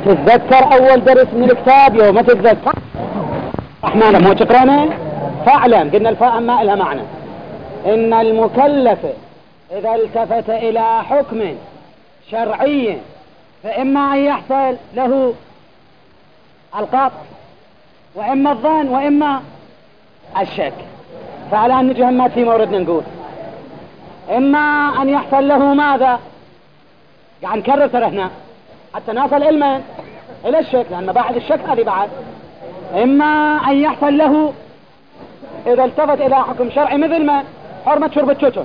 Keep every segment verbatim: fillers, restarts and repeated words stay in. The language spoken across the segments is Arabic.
تتذكر أول درس من الكتاب يوم تتذكر رحمانا مو تقرأنا فاعلم قلنا الفاء ما إلها معنى إن المكلف إذا التفت إلى حكم شرعي فإما أن يحصل له القطع وإما الظن وإما الشك. فالآن نجي همات في موردنا نقول إما أن يحصل له ماذا؟ قاعد نكرر ترى هنا حتى نصل علما إلى الشك، لأن بعد الشك هذه بعد. إما أن يحصل له إذا التفت إلى حكم شرعي مثل ما حرمة شرب التتن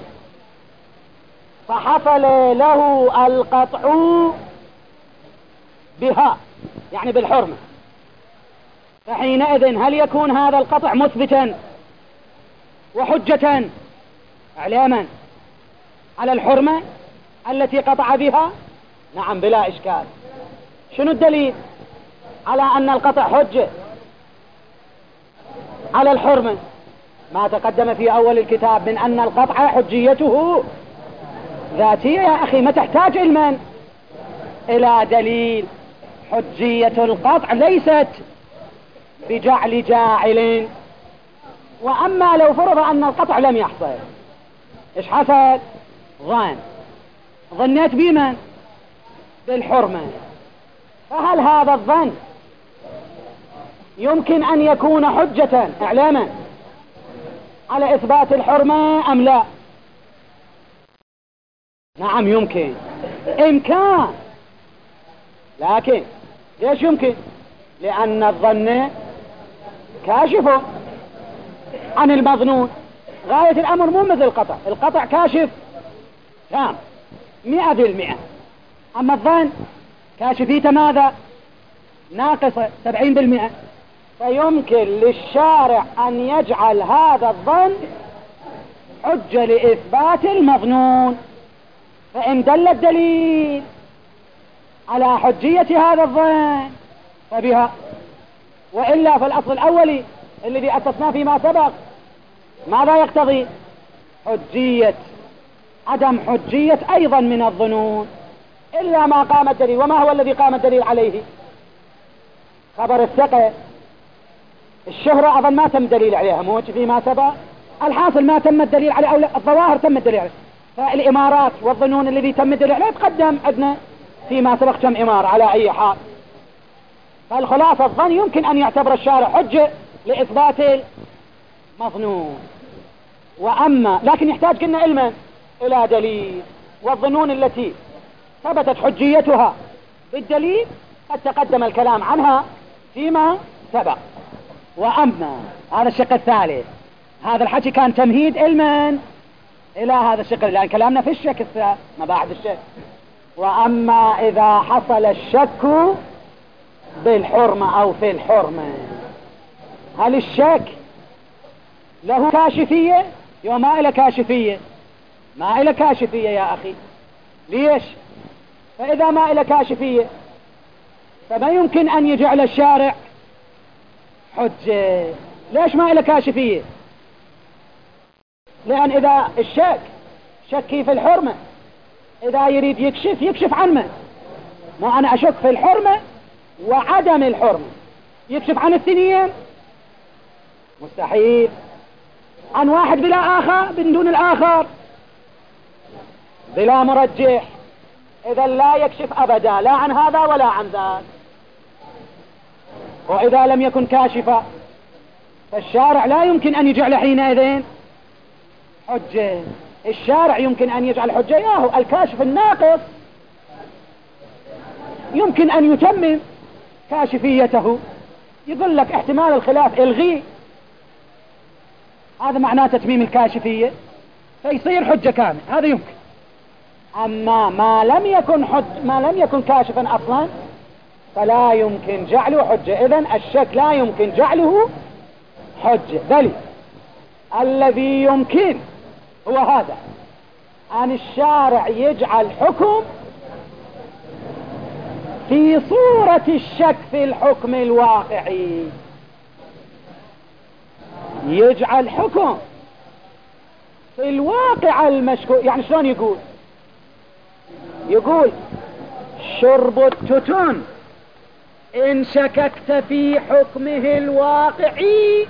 فحصل له القطع بها يعني بالحرمة، فحينئذ هل يكون هذا القطع مثبتا وحجة إعلاما على الحرمة التي قطع بها؟ نعم بلا إشكال. شنو الدليل على أن القطع حجة على الحرمة؟ ما تقدم في أول الكتاب من أن القطع حجيته ذاتية يا أخي، ما تحتاج علما إلى دليل. حجية القطع ليست بجعل جاعل. وأما لو فرض أن القطع لم يحصل، إيش حصل؟ ظن، ظنيت بمن؟ بالحرمة. فهل هذا الظن يمكن أن يكون حجة إعلاما على إثبات الحرمة أم لا؟ نعم يمكن، إمكان. لكن ليش يمكن؟ لأن الظن كاشف عن المظنون. غاية الأمر مو مثل القطع، القطع كاشف تام مئة بالمئة، أما الظن كاشفيته ماذا؟ ناقصة سبعين بالمئة. فيمكن للشارع أن يجعل هذا الظن حجة لإثبات المظنون، فإن دل الدليل على حجية هذا الظن فبها، وإلا فالأصل الأولي الذي أسسناه فيما سبق ماذا يقتضي؟ حجية، عدم حجية أيضا من الظنون إلا ما قام الدليل. وما هو الذي قام الدليل عليه؟ خبر الثقة. الشهرة أظن ما تم دليل عليها موج فيما سبق، الحاصل ما تم الدليل عليه، أو الظواهر تم الدليل عليه. فالإمارات والظنون الذي تم الدليل عليه تقدم عندنا فيما سبق كم إمارة على أي حال. فالخلاصة الظن يمكن أن يعتبر الشارع حجة لإثبات المظنون، وأما لكن يحتاج قلنا علما إلى دليل. والظنون التي ثبتت حجيتها بالدليل قد تقدم الكلام عنها فيما سبق. وأما هذا الشق الثالث، هذا الحكي كان تمهيد علما إلى هذا الشق، لأن كلامنا في الشك الثالث ما بعد الشك. وأما إذا حصل الشك بالحرمة أو في الحرمة، هل الشك له كاشفية؟ يوم ما إلى كاشفية، ما إلى كاشفية يا أخي. ليش؟ فإذا ما إلى كاشفية فما يمكن أن يجعل الشارع حجة. ليش ما إلى كاشفية؟ لأن إذا الشك شكي في الحرمة، إذا يريد يكشف يكشف عن من؟ ما أنا أشك في الحرمة وعدم الحرمة، يكشف عن الاثنين؟ مستحيل. عن واحد بلا آخر من دون الآخر بلا مرجح، إذا لا يكشف أبدا لا عن هذا ولا عن ذاك. وإذا لم يكن كاشفا فالشارع لا يمكن أن يجعل حينئذ حجة. الشارع يمكن أن يجعل حجة ياهو الكاشف الناقص يمكن أن يتمم كاشفيته، يقول لك احتمال الخلاف الغي، هذا معناه تتميم الكاشفية فيصير حجة كامل، هذا يمكن. أما ما لم يكن حج ما لم يكن كاشفا أصلا فلا يمكن جعله حجة. إذن الشك لا يمكن جعله حجة، بل الذي يمكن هو هذا، أن الشارع يجعل حكم في صورة الشك في الحكم الواقعي، يجعل حكم في الواقع المشكوك. يعني شلون يقول؟ يقول شرب التتن إن شككت في حكمه الواقعي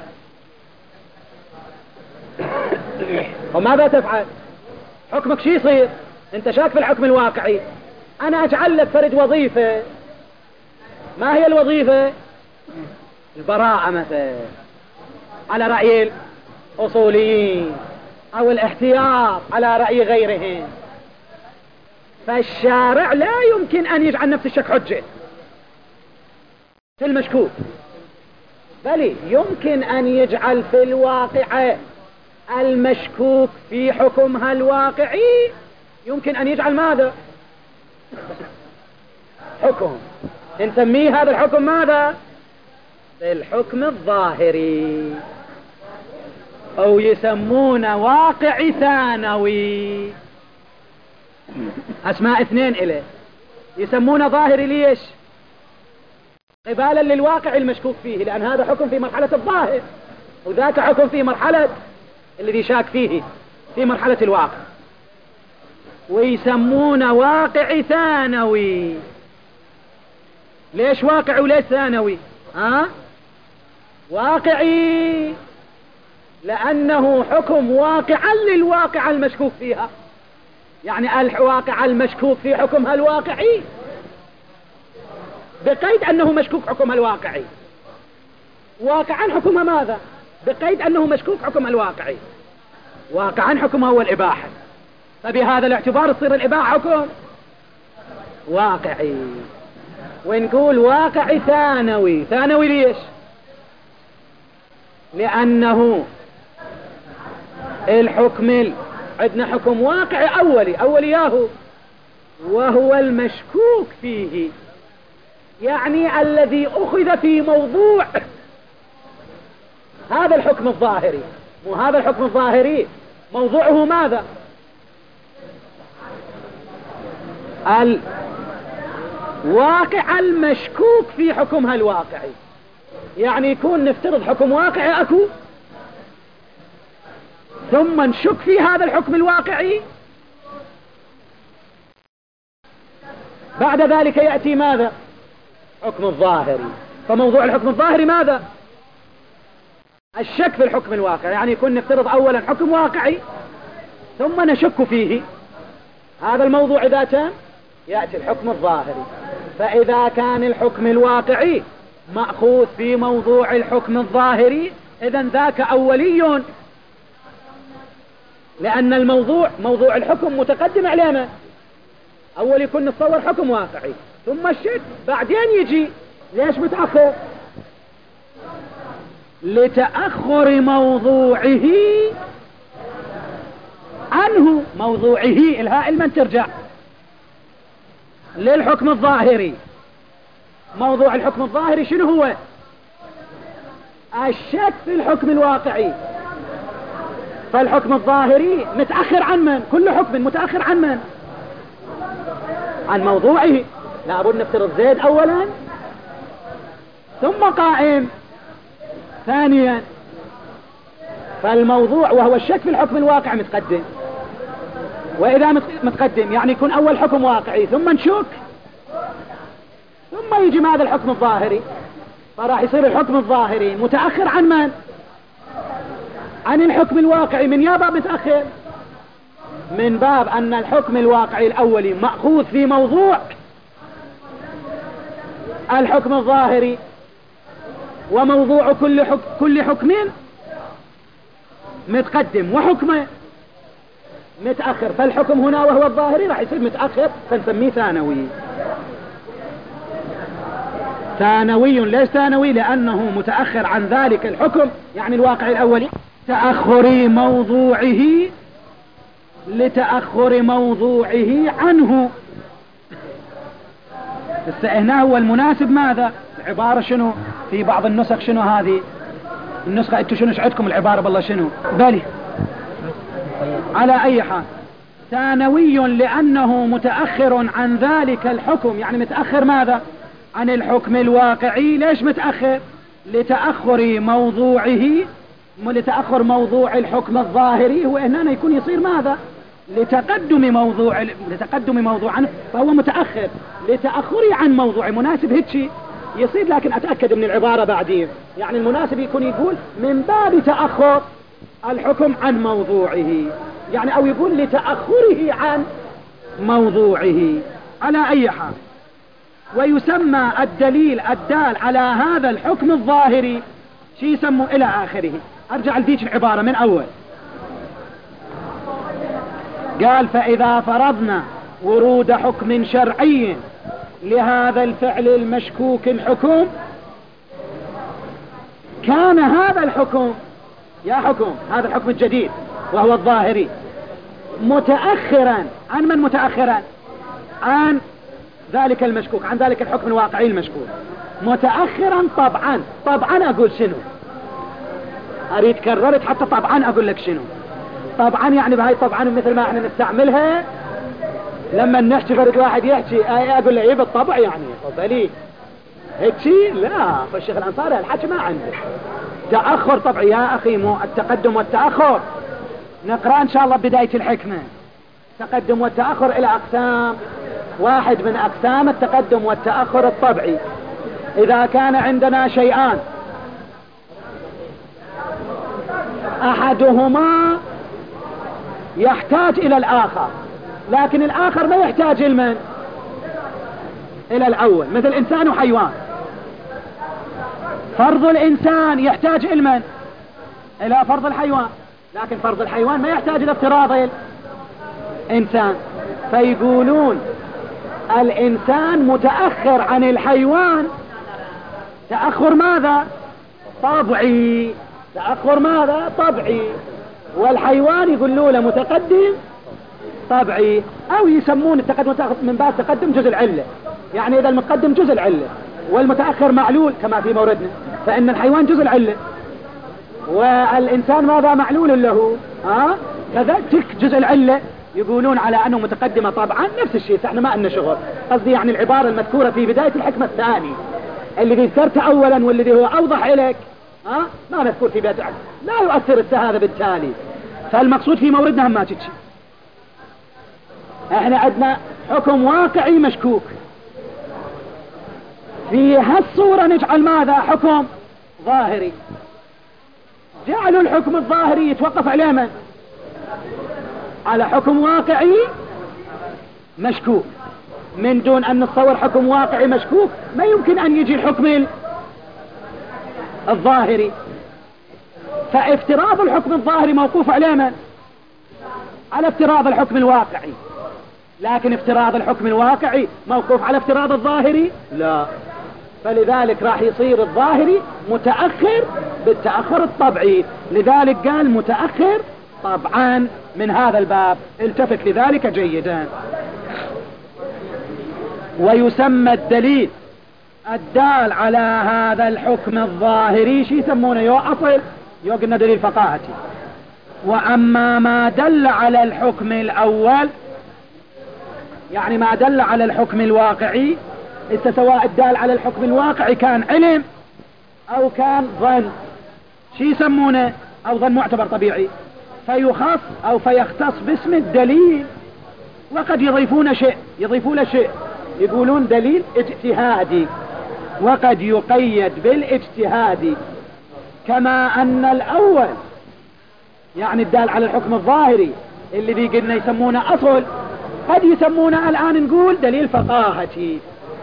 وماذا تفعل؟ حكمك شي يصير؟ انت شاك في الحكم الواقعي. انا اجعل لك فرد وظيفة. ما هي الوظيفة؟ البراءة مثلا على رأي الأصوليين، او الاحتياط على رأي غيرهم. فالشارع لا يمكن ان يجعل نفس الشك حجة في المشكوك، بل يمكن ان يجعل في الواقع المشكوك في حكمها الواقعي، يمكن ان يجعل ماذا؟ حكم. نسميه هذا الحكم ماذا؟ الحكم الظاهري، او يسمون واقع ثانوي. اسماء اثنين إليه. يسمونه ظاهري ليش؟ قبالا للواقع المشكوك فيه، لان هذا حكم في مرحلة الظاهر وذاك حكم في مرحلة الذي شاك فيه في مرحلة الواقع. ويسمون واقع ثانوي. ليش واقع وليش ثانوي؟ ها؟ واقعي لأنه حكم واقعا للواقع المشكوك فيها، يعني الواقع المشكوك في حكمها الواقعي بقيد أنه مشكوك حكمها الواقعي. واقعا حكمها ماذا؟ بقيد أنه مشكوك حكمها الواقعي. واقعا حكمها هو الإباحة، فبهذا الاعتبار تصير الإباحة حكم واقعي. ونقول واقع ثانوي. ثانوي ليش؟ لأنه الحكم عندنا حكم واقعي أولي أولي ياهو، وهو المشكوك فيه، يعني الذي أخذ في موضوع هذا الحكم الظاهري. وهذا الحكم الظاهري موضوعه ماذا؟ الواقع المشكوك في حكمها الواقعي. يعني يكون نفترض حكم واقعي أكو، ثم نشك في هذا الحكم الواقعي، بعد ذلك يأتي ماذا؟ حكم الظاهري. فموضوع الحكم الظاهري ماذا؟ الشك في الحكم الواقعي. يعني يكون نفترض أولا حكم واقعي ثم نشك فيه، هذا الموضوع إذا كان يأتي الحكم الظاهري. فإذا كان الحكم الواقعي مأخوذ في موضوع الحكم الظاهري، إذن ذاك أولي، لأن الموضوع موضوع الحكم متقدم علينا. أول يكون نتصور حكم واقعي ثم الشك، بعدين يجي. ليش متأخر؟ لتأخر موضوعه عنه. موضوعه الهاء المن ترجع للحكم الظاهري. موضوع الحكم الظاهري شنو هو؟ الشك في الحكم الواقعي. فالحكم الظاهري متأخر عن من؟ كل حكم متأخر عن من؟ عن موضوعه. لابد نفترض زيد أولا ثم قائم ثانيا. فالموضوع وهو الشك في الحكم الواقع متقدم. وإذا متقدم يعني يكون أول حكم واقعي ثم نشك، ثم يجي ماذا؟ الحكم الظاهري. فراح يصير الحكم الظاهري متأخر عن من؟ عن الحكم الواقعي. من يا باب متأخر؟ من باب أن الحكم الواقعي الأولي مأخوذ في موضوع الحكم الظاهري، وموضوع كل حكم كل حكم متقدم وحكمه متأخر. فالحكم هنا وهو الظاهري راح يصير متأخر، فنسميه ثانوي. ثانوي. ليش ثانوي؟ لأنه متأخر عن ذلك الحكم، يعني الواقع الأولي. تأخر موضوعه لتأخر موضوعه عنه. هنا هو المناسب ماذا؟ العبارة شنو؟ في بعض النسخ شنو هذه النسخة؟ انتو شنو عندكم العبارة بالله شنو؟ بالي على أي حال ثانوي لأنه متأخر عن ذلك الحكم، يعني متأخر ماذا؟ عن الحكم الواقعي. ليش متأخر؟ لتأخر موضوعه، لتأخر موضوع الحكم الظاهري. هو هنا يكون يصير ماذا؟ لتقدم موضوع لتقدم موضوع عنه، فهو متأخر لتأخري عن موضوع مناسب هيك. يصير، لكن أتأكد من العبارة بعدين. يعني المناسب يكون يقول من باب تأخر الحكم عن موضوعه، يعني أو يقول لتأخره عن موضوعه. على أي حال، ويسمى الدليل الدال على هذا الحكم الظاهري شي يسموا إلى آخره. أرجع لذيك العبارة من أول. قال فإذا فرضنا ورود حكم شرعي لهذا الفعل المشكوك الحكم، كان هذا الحكم، يا حكم هذا الحكم الجديد وهو الظاهري، متأخرا عن من؟ متأخرا عن ذلك المشكوك، عن ذلك الحكم الواقعي المشكوك. متأخرا طبعا. طبعا أقول شنو؟ أريد كررت حتى طبعا أقول لك شنو. طبعا يعني بهاي طبعا مثل ما احنا نستعملها لما نحكي فرد واحد يحكي اقول له ايه بالطبع يعني فضلي هيك شيء. لا، فالشيخ الأنصاري الحكي ما عنده تأخر طبعي يا أخي، مو التقدم والتأخر. نقرأ إن شاء الله بداية الحكمة. التقدم والتأخر إلى أقسام، واحد من أقسام التقدم والتأخر الطبعي. إذا كان عندنا شيئان أحدهما يحتاج إلى الآخر، لكن الآخر ما يحتاج المن إلى الأول، مثل إنسان وحيوان. فرض الإنسان يحتاج المن إلى فرض الحيوان، لكن فرض الحيوان ما يحتاج إلى افتراض الإنسان. فيقولون الإنسان متأخر عن الحيوان تأخر ماذا؟ طبعي. تأخر ماذا؟ طبعي. والحيوان يقولوا له متقدم طبعي، أو يسمون التقدم من باب تقدم جزء العلة. يعني إذا المقدم جزء العلة والمتأخر معلول كما في موردنا، فإن الحيوان جزء العلة والإنسان ماذا؟ معلول له. ها كذلك جزء العلة يقولون على أنه متقدمة طبعا نفس الشيء. احنا ما لنا شغل. قصدي يعني العبارة المذكورة في بداية الحكمة الثاني اللي ذكرته أولا والذي هو أوضح لك ها ما مذكور في بداية الحكمة، لا يؤثر هذا بالتالي. فالمقصود في موردنا هم ما تتشي. احنا عندنا حكم واقعي مشكوك، في هالصورة نجعل ماذا؟ حكم ظاهري. جعلوا الحكم الظاهري يتوقف على من؟ على حكم واقعي مشكوك. من دون أن نتصور حكم واقعي مشكوك ما يمكن أن يجي الحكم الظاهري. فافتراض الحكم الظاهري موقوف على من؟ على افتراض الحكم الواقعي. لكن افتراض الحكم الواقعي موقوف على افتراض الظاهري؟ لا. فلذلك راح يصير الظاهري متأخر بالتأخر الطبعي. لذلك قال متأخر طبعا من هذا الباب. التفت لذلك جيدا. ويسمى الدليل الدال على هذا الحكم الظاهري شي يسمونه؟ يو أصل، يو قلنا دليل فقاهتي. وأما ما دل على الحكم الأول، يعني ما دل على الحكم الواقعي، إذا سواء الدال على الحكم الواقعي كان علم أو كان ظن، شي يسمونه؟ أو ظن معتبر طبيعي، فيخص أو فيختص باسم الدليل. وقد يضيفون شيء، يضيفون له شيء يقولون دليل اجتهادي، وقد يقيد بالاجتهاد. كما أن الأول يعني الدال على الحكم الظاهري اللي ذي قلنا يسمونه أصل، قد يسمونه الآن نقول دليل فقاهتي.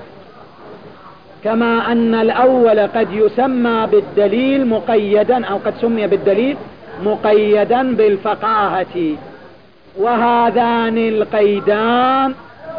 كما أن الأول قد يسمى بالدليل مقيدا، أو قد سمي بالدليل مقيدا بالفقاهة. وهذان القيدان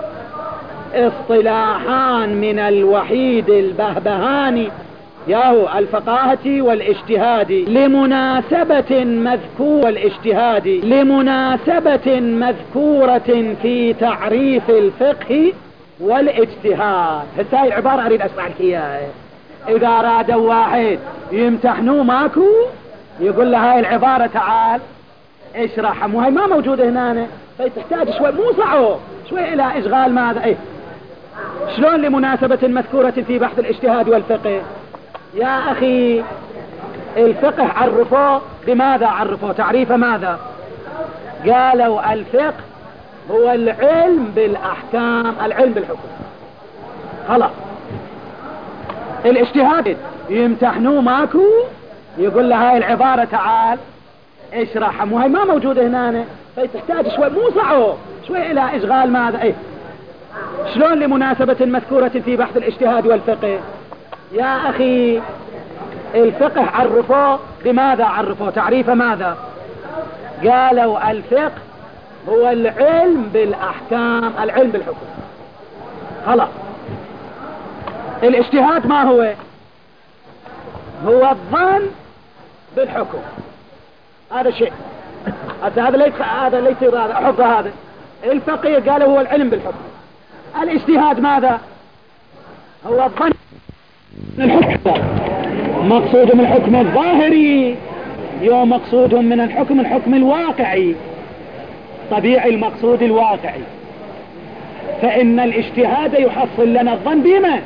اصطلاحان من الوحيد البهبهاني ياهو الفقاهة والاجتهاد لمناسبة مذكورة الاجتهاد لمناسبة مذكورة في تعريف الفقه والاجتهاد. هسه عبارة أريد أسمع لك إياها. إذا أرادوا واحد يمتحنوه ماكو يقول له هاي العبارة تعال اشرحها، مو هاي ما موجودة هنا، فتحتاج شوي مو صعب شوي إلى إشغال ماذا إيه شلون لمناسبة مذكورة في بحث الاجتهاد والفقه. يا أخي الفقه عرفوه بماذا؟ عرفوه تعريف ماذا؟ قالوا الفقه هو العلم بالأحكام، العلم بالحكم. خلاص الاجتهاد يمتحنوه ماكو، يقول له هاي العبارة تعال اشرحها، مو هاي ما موجودة هنا، فتحتاج شوي مو صعب شوي الى اشغال ماذا ايه. شلون لمناسبة مذكورة في بحث الاجتهاد والفقه؟ يا اخي الفقه عرفوه بماذا؟ عرفوه تعريف ماذا؟ قالوا الفقه هو العلم بالاحكام، العلم بالحكم. خلاص. الاجتهاد ما هو؟ هو الظن بالحكم. هذا شيء هذا ليس هذا ليس هذا حب هذا. الفقيه قالوا هو العلم بالحكم. الاجتهاد ماذا؟ هو الظن بالحكم. مقصود من الحكم الظاهري، يوم مقصود من الحكم الحكم الواقعي، طبيعي المقصود الواقعي. فإن الاجتهاد يحصل لنا الظن بما؟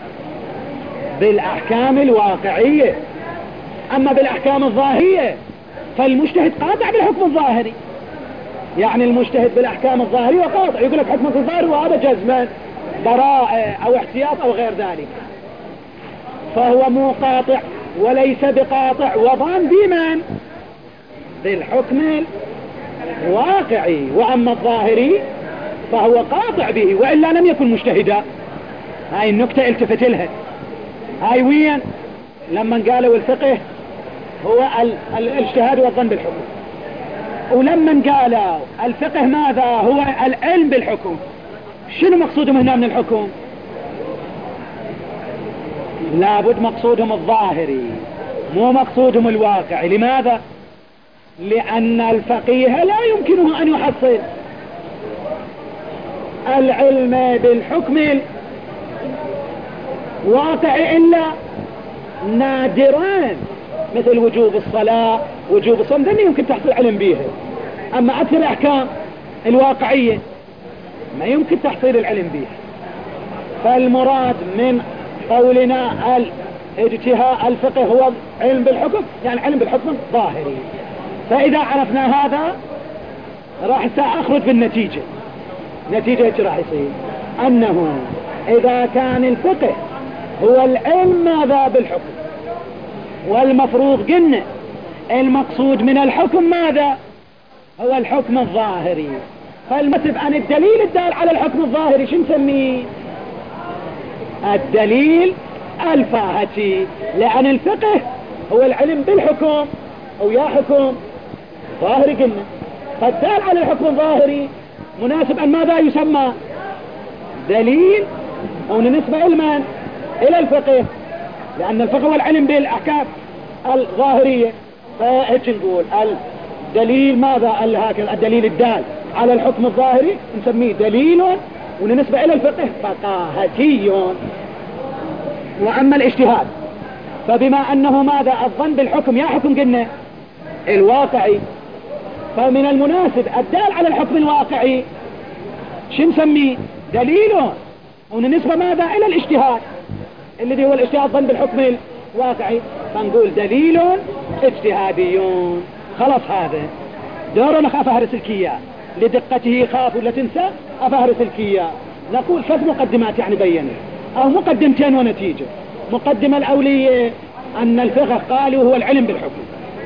بالأحكام الواقعية. أما بالأحكام الظاهرية فالمجتهد قاطع بالحكم الظاهري. يعني المجتهد بالأحكام الظاهرية قاطع، يقول لك حكمك الظاهري وهذا جزما براءة أو احتياط أو غير ذلك، فهو مو قاطع وليس بقاطع، وظن بمن؟ بالحكم الواقعي. وأما الظاهري فهو قاطع به وإلا لم يكن مجتهدا. هاي النكتة التفت لها. هاي وين؟ لما قالوا الفقه هو الاجتهاد والظن بالحكم، ولما قالوا الفقه ماذا؟ هو العلم بالحكم. شنو مقصودهم هنا من الحكم؟ لابد مقصودهم الظاهري مو مقصودهم الواقعي. لماذا؟ لأن الفقيه لا يمكنه أن يحصل العلم بالحكم الواقعي إلا نادران، مثل وجوب الصلاة وجوب الصوم، ذني يمكن تحصل علم بيها. أما أكثر الأحكام الواقعية ما يمكن تحصيل العلم بيها. فالمراد من قولنا الاجتهاد الفقه هو علم بالحكم، يعني علم بالحكم ظاهري. فإذا عرفنا هذا راح سأخرج بالنتيجة. نتيجة ايش راح يصير؟ أنه إذا كان الفقه هو العلم ماذا؟ بالحكم، والمفروض قلنا المقصود من الحكم ماذا؟ هو الحكم الظاهري. فالمثل عن الدليل الدال على الحكم الظاهري شو نسميه؟ الدليل الفاهتي. لأن الفقه هو العلم بالحكم، أو يا حكم ظاهري قلنا، فالدال على الحكم الظاهري مناسب أن ماذا يسمى؟ دليل، أو نسبة علما إلى الفقه، لأن الفقه هو العلم بالأحكام الظاهرية. فهيك نقول الدليل ماذا؟ هكذا الدليل الدال على الحكم الظاهري نسميه دليل، ونسبة إلى الفقه فقاهتي. وأما الاجتهاد فبما أنه ماذا؟ الظن بالحكم، يا حكم قلنا الواقعي، فمن المناسب الدال على الحكم الواقعي شو نسميه؟ دليل، ونسبة ماذا؟ إلى الاجتهاد الذي هو الاجتهاد ظن بالحكم الواقعي، فنقول دليل اجتهادي. خلاص هذا دورنا. خاف أهرس الكياء لدقته، خاف ولا تنسى أفهرس الكياء. نقول ثلاث مقدمات يعني بينا، أو مقدمتين ونتيجة. مقدمة الأولية أن الفقه قالوا هو العلم بالحكم،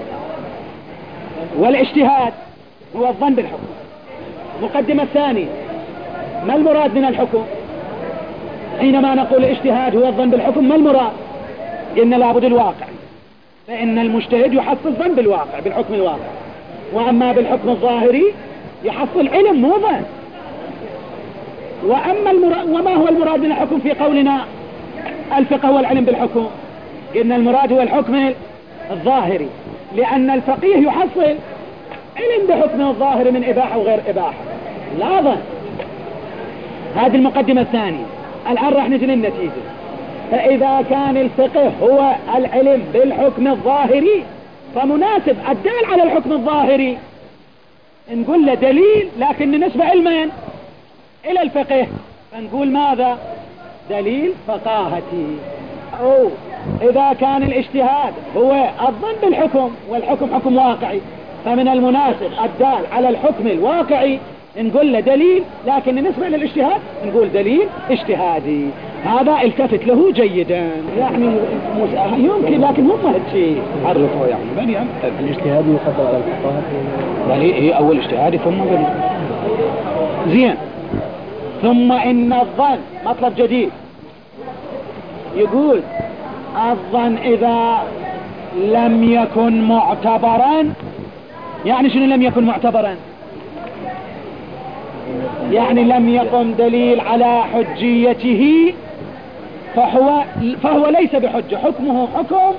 والاجتهاد هو الظن بالحكم. مقدمة الثانية ما المراد من الحكم؟ حينما نقول الاجتهاد هو الظن بالحكم ما المراد؟ قلنا لابد الواقع، فإن المجتهد يحصل ظن بالواقع بالحكم الواقع. وأما بالحكم الظاهري يحصل علم مو ظن. وأما المراد، وما هو المراد من الحكم في قولنا الفقه هو العلم بالحكم؟ قلنا المراد هو الحكم الظاهري، لأن الفقيه يحصل علم بحكم الظاهر من إباحة وغير إباحة، لا ظن. هذه المقدمة الثانية. الآن راح نجي للنتيجة. فإذا كان الفقه هو العلم بالحكم الظاهري فمناسب الدال على الحكم الظاهري نقول له دليل، لكن نسبة علما إلى الفقه فنقول ماذا؟ دليل فقاهتي. أو إذا كان الاجتهاد هو الظن بالحكم والحكم حكم واقعي فمن المناسب الدال على الحكم الواقعي نقول له دليل، لكن نسبة للاجتهاد نقول دليل اجتهادي. هذا التفت له جيدا، يعني يمكن، لكن هم هالشيء عرفوا يعني بني الاجتهاد يقدر على الفقهاء، يعني ايه اول اجتهادي ثم بني زين. ثم ان الظن مطلب جديد، يقول الظن اذا لم يكن معتبرا، يعني شنو لم يكن معتبرا؟ يعني لم يقم دليل على حجيته فهو, فهو ليس بحجة، حكمه حكم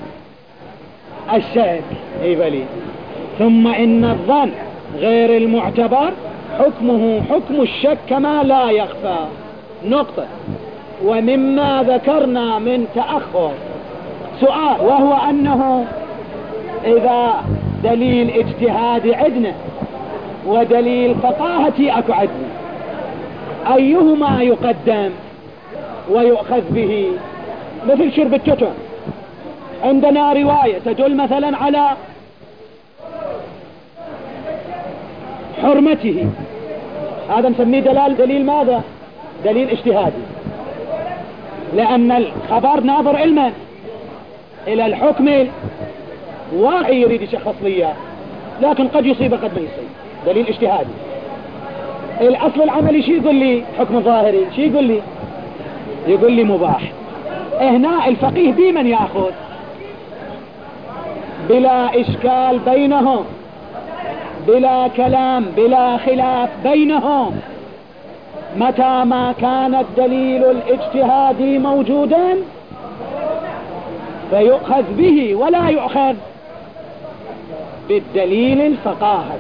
الشك. اي بلي. ثم ان الظن غير المعتبر حكمه حكم الشك كما لا يخفى. نقطة. ومما ذكرنا من تأخر سؤال، وهو انه اذا دليل اجتهادي عدنا ودليل فقاهتي اكو عدنا، ايهما يقدم ويؤخذ به؟ مثل شرب التتر، عندنا رواية تدل مثلا على حرمته، هذا نسميه دلال دليل ماذا؟ دليل اجتهادي، لأن الخبر ناظر علما إلى الحكم واقعي يريد يشخص لي، لكن قد يصيب قد ما يصيب، دليل اجتهادي. الأصل العملي شي يقول لي؟ حكم ظاهري. شي يقول لي؟ يقول لي مباح. هنا الفقيه بمن يأخذ؟ بلا إشكال بينهم، بلا كلام، بلا خلاف بينهم، متى ما كان الدليل الاجتهادي موجودا فيؤخذ به ولا يؤخذ بالدليل الفقاهي.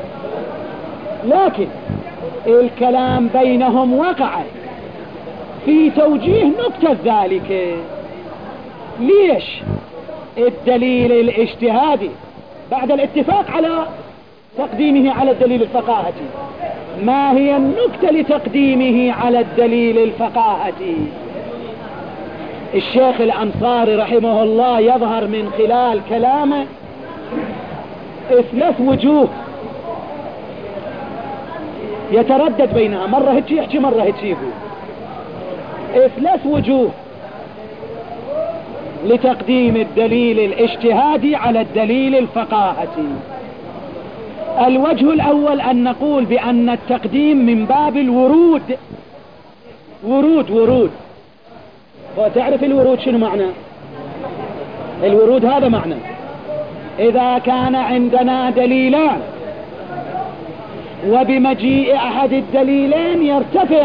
لكن الكلام بينهم وقع في توجيه نكتة ذلك. ليش الدليل الاجتهادي بعد الاتفاق على تقديمه على الدليل الفقاهي، ما هي النكتة لتقديمه على الدليل الفقاهي؟ الشيخ الأنصاري رحمه الله يظهر من خلال كلامه ثلاث وجوه يتردد بينها، مرة هيك يحكي مرة هيك يقول. ثلاث وجوه لتقديم الدليل الاجتهادي على الدليل الفقاهي. الوجه الأول أن نقول بأن التقديم من باب الورود. ورود ورود وتعرف الورود شنو معنى؟ الورود هذا معنى إذا كان عندنا دليلان وبمجيء أحد الدليلين يرتفع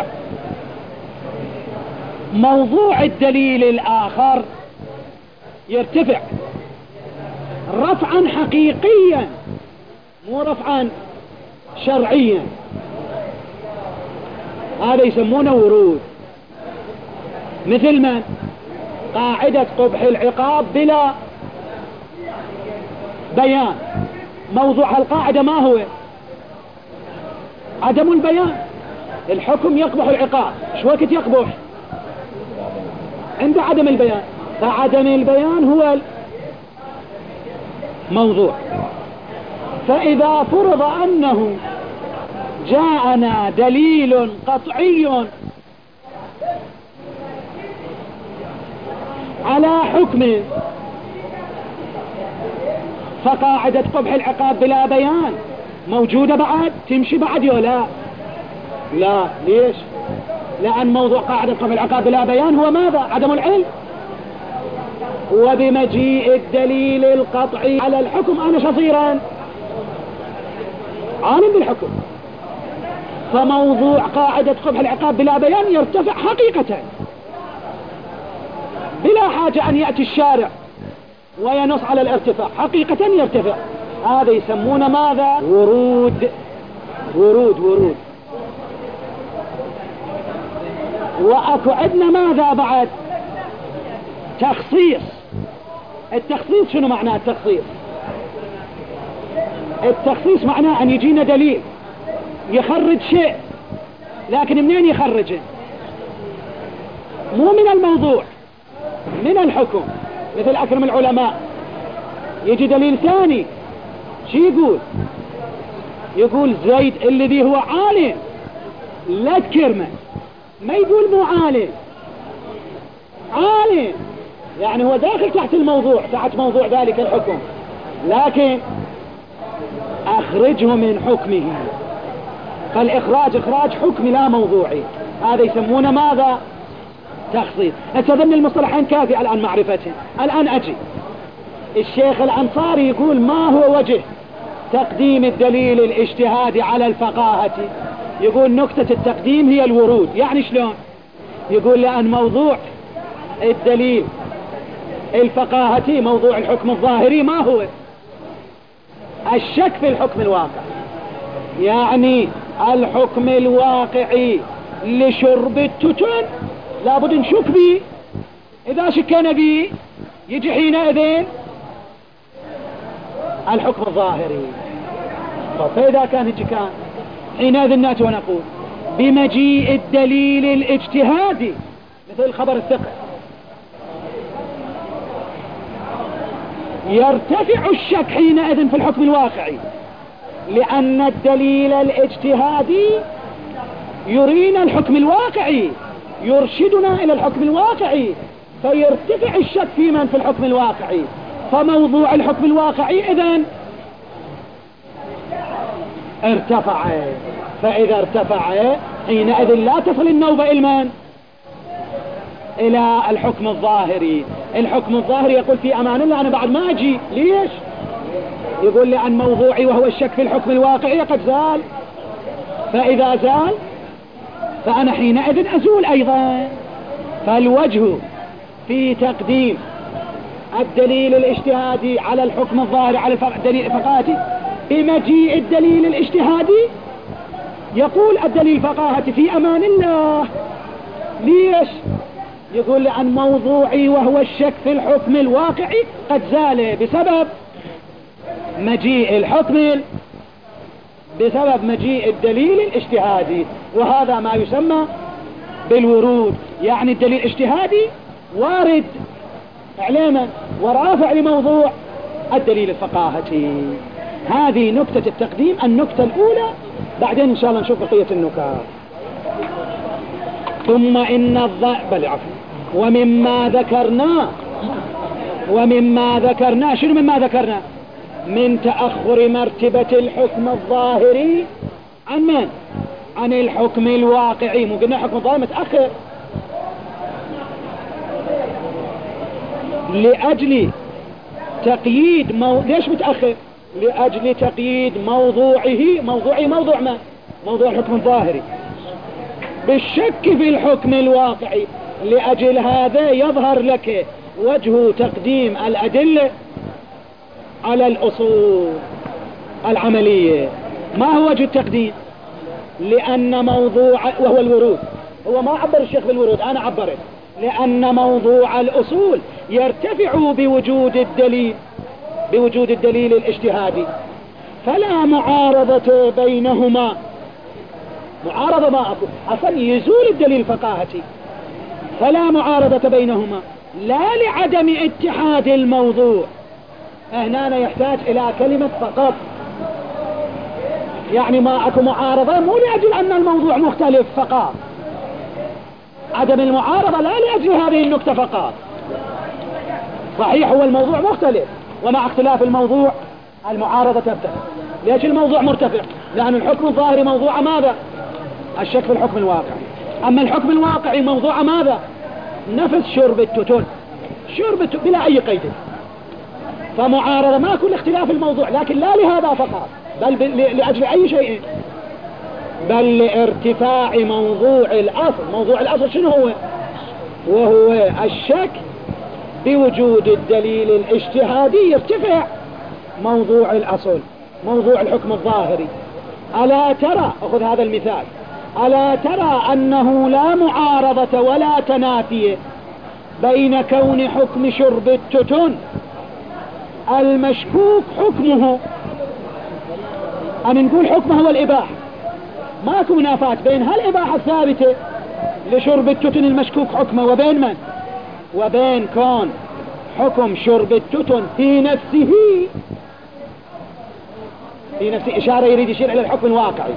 موضوع الدليل الآخر، يرتفع رفعا حقيقيا مو رفعا شرعيا، هذا يسمونه ورود. مثل ما قاعدة قبح العقاب بلا بيان، موضوع القاعدة ما هو؟ عدم البيان. الحكم يقبح العقاب، شو وقت يقبح؟ عند عدم البيان، فعدم البيان هو الموضوع. فإذا فرض أنه جاءنا دليل قطعي على حكم، فقاعدة قبح العقاب بلا بيان موجودة بعد، تمشي بعد يا لا؟ لا. ليش؟ لأن موضوع قاعدة قبح العقاب بلا بيان هو ماذا؟ عدم العلم. وبمجيء الدليل القطعي على الحكم أنا شصيرا عالم بالحكم، فموضوع قاعدة قبح العقاب بلا بيان يرتفع حقيقة بلا حاجة أن يأتي الشارع وينص على الارتفاع، حقيقة يرتفع. هذا يسمونه ماذا؟ ورود. ورود ورود. وأكو عندنا ماذا بعد؟ تخصيص. التخصيص شنو معناه التخصيص؟ التخصيص معناه أن يجينا دليل يخرج شيء، لكن منين يخرجه؟ مو من الموضوع، من الحكم. مثل أكرم العلماء يجي دليل ثاني، شي يقول؟ يقول زيد الذي هو عالم لا تكرمه، ما يقول مو عالم، عالم، يعني هو داخل تحت الموضوع، تحت موضوع ذلك الحكم، لكن أخرجه من حكمه. فالإخراج إخراج حكم لا موضوعي، هذا يسمونه ماذا؟ تخصيص. أنت ضمن المصطلحين كافي الآن معرفته. الآن أجي الشيخ الأنصاري يقول ما هو وجه تقديم الدليل الاجتهادي على الفقاهة؟ يقول نكتة التقديم هي الورود. يعني شلون؟ يقول لأن موضوع الدليل الفقاهتي، موضوع الحكم الظاهري ما هو؟ الشك في الحكم الواقع. يعني الحكم الواقعي لشرب التتن لابد نشك به، إذا شكنا به يجي حينئذ الحكم الظاهري. فإذا كان يجي كان حينئذ نأتي ونقول بمجيء الدليل الاجتهادي مثل خبر الثقة يرتفع الشك حينئذ في الحكم الواقعي، لأن الدليل الاجتهادي يرينا الحكم الواقعي، يرشدنا إلى الحكم الواقعي، فيرتفع الشك في من في الحكم الواقعي. فموضوع الحكم الواقعي إذن ارتفع، فإذا ارتفع حينئذ لا تصل النوبة إلى من؟ إلى الحكم الظاهري. الحكم الظاهري يقول في أمان الله أنا بعد ما أجي. ليش؟ يقول لي عن موضوعي وهو الشك في الحكم الواقعي قد زال، فإذا زال فأنا حينئذ أزول أيضا. فالوجه في تقديم الدليل الاجتهادي على الحكم الظاهري على الدليل الفقاهتي بمجيء الدليل الاجتهادي. يقول الدليل الفقاهتي في أمان الله. ليش؟ يقول لأن موضوعي وهو الشك في الحكم الواقعي قد زال بسبب مجيء الحكم، بسبب مجيء الدليل الاجتهادي، وهذا ما يسمى بالورود. يعني الدليل الاجتهادي وارد إعلاما ورافع لموضوع الدليل الفقاهتي. هذه نكتة التقديم، النكتة الأولى، بعدين إن شاء الله نشوف بقية النكات. ثم إن الظاهر بل عفوا ومما ذكرنا ومما ذكرنا شنو مما ذكرنا؟ من تأخر مرتبة الحكم الظاهري عن من؟ عن الحكم الواقعي. مو قلنا حكم الظاهر متأخر لأجل تقييد مو... ليش متأخر؟ لأجل تقييد موضوعه. موضوعي موضوع ما؟ موضوع الحكم الظاهري بالشك في الحكم الواقعي. لأجل هذا يظهر لك وجه تقديم الأدلة على الأصول العملية. ما هو وجه التقديم؟ لأن موضوع وهو الورود، هو ما عبر الشيخ بالورود، أنا عبرت. لأن موضوع الأصول يرتفع بوجود الدليل، بوجود الدليل الاجتهادي، فلا معارضة بينهما. معارضة ما أكو، أصلا يزول الدليل الفقاهتي، فلا معارضة بينهما، لا لعدم اتحاد الموضوع. هنا يحتاج إلى كلمة فقط، يعني ما أكو معارضة مو لأجل أن الموضوع مختلف فقط، عدم المعارضة لا لأجل هذه النكتة فقط. صحيح هو الموضوع مختلف، ومع اختلاف الموضوع المعارضة ترتفع. ليش الموضوع مرتفع؟ لأن الحكم الظاهري موضوع ماذا؟ الشك في الحكم الواقعي. أما الحكم الواقعي موضوع ماذا؟ نفس شرب التتن، شرب التتن بلا أي قيد. فمعارضة ما كل اختلاف الموضوع، لكن لا لهذا فقط، بل لأجل أي شيء، بل لارتفاع موضوع الأصل. موضوع الأصل شنو هو؟ وهو الشك بوجود الدليل الاجتهادي. يرتفع موضوع الأصل، موضوع الحكم الظاهري. ألا ترى، أخذ هذا المثال، ألا ترى أنه لا معارضة ولا تنافي بين كون حكم شرب التتن المشكوك حكمه، أن نقول حكمه هو الإباحة، ماكو منافاة بين هالإباحة الثابتة لشرب التتن المشكوك حكمه وبين من؟ وبين كون حكم شرب التتن في نفسه، في نفسه إشارة يريد يشير إلى الحكم الواقعي.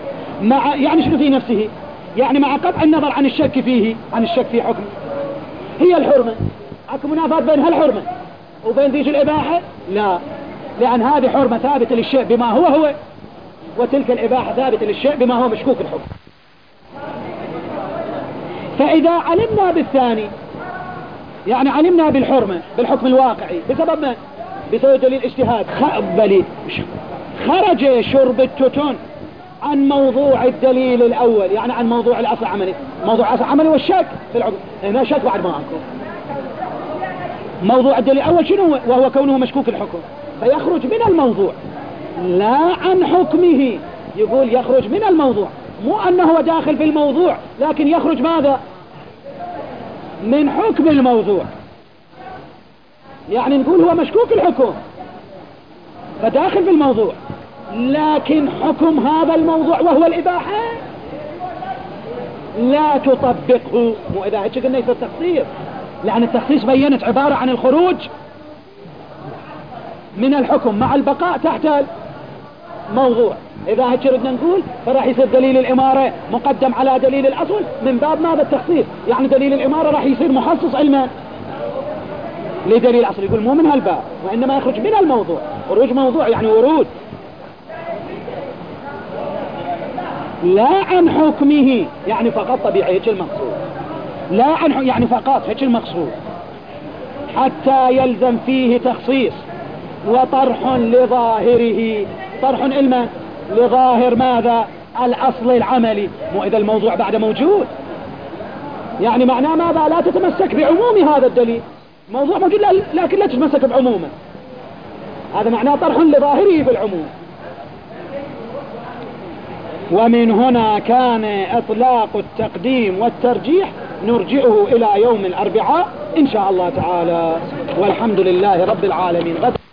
مع يعني شنو في نفسه؟ يعني مع قطع النظر عن الشك فيه، عن الشك في حكمه، هي الحرمة. اكو منافاة بين هالحرمة وبين ذيك الإباحة؟ لا، لأن هذه حرمة ثابتة للشيء بما هو هو، وتلك الإباحة ثابتة للشيء بما هو مشكوك الحكم. فإذا علمنا بالثاني، يعني علمنا بالحرمة بالحكم الواقعي بسبب ما؟ بسبب دليل اجتهاد، خرج شرب التوتون عن موضوع الدليل الأول، يعني عن موضوع الأصل العملي. موضوع الأصل العملي والشك في العقل، هنا شك بعد ما أكو. موضوع الدليل الأول شنو هو؟ وهو كونه مشكوك الحكم، فيخرج من الموضوع لا عن حكمه. يقول يخرج من الموضوع، مو أنه داخل في الموضوع، لكن يخرج ماذا؟ من حكم الموضوع. يعني نقول هو مشكوك الحكم فداخل في الموضوع، لكن حكم هذا الموضوع وهو الإباحة لا تطبقه. مو إذا هيك قلنا يصير تخصيص، لأن التخصيص بينت عبارة عن الخروج من الحكم مع البقاء تحت الموضوع. إذا هيك ردنا نقول فراح يصير دليل الإمارة مقدم على دليل الأصل من باب ماذا؟ التخصيص. يعني دليل الإمارة راح يصير مخصص علما لدليل الأصل. يقول مو من هالباب، وإنما يخرج من الموضوع. خروج موضوع يعني ورود، لا عن حكمه، يعني فقط طبيعي هيك المقصود. لا عن يعني فقط هيك المقصود، حتى يلزم فيه تخصيص وطرح لظاهره. طرح علما لظاهر ماذا؟ الأصل العملي. مو إذا الموضوع بعد موجود، يعني معناه ماذا؟ لا تتمسك بعموم هذا الدليل. موضوع موجود لكن لا تتمسك بعمومه، هذا معناه طرح لظاهره في العموم. ومن هنا كان إطلاق التقديم والترجيح نرجئه إلى يوم الأربعاء إن شاء الله تعالى، والحمد لله رب العالمين.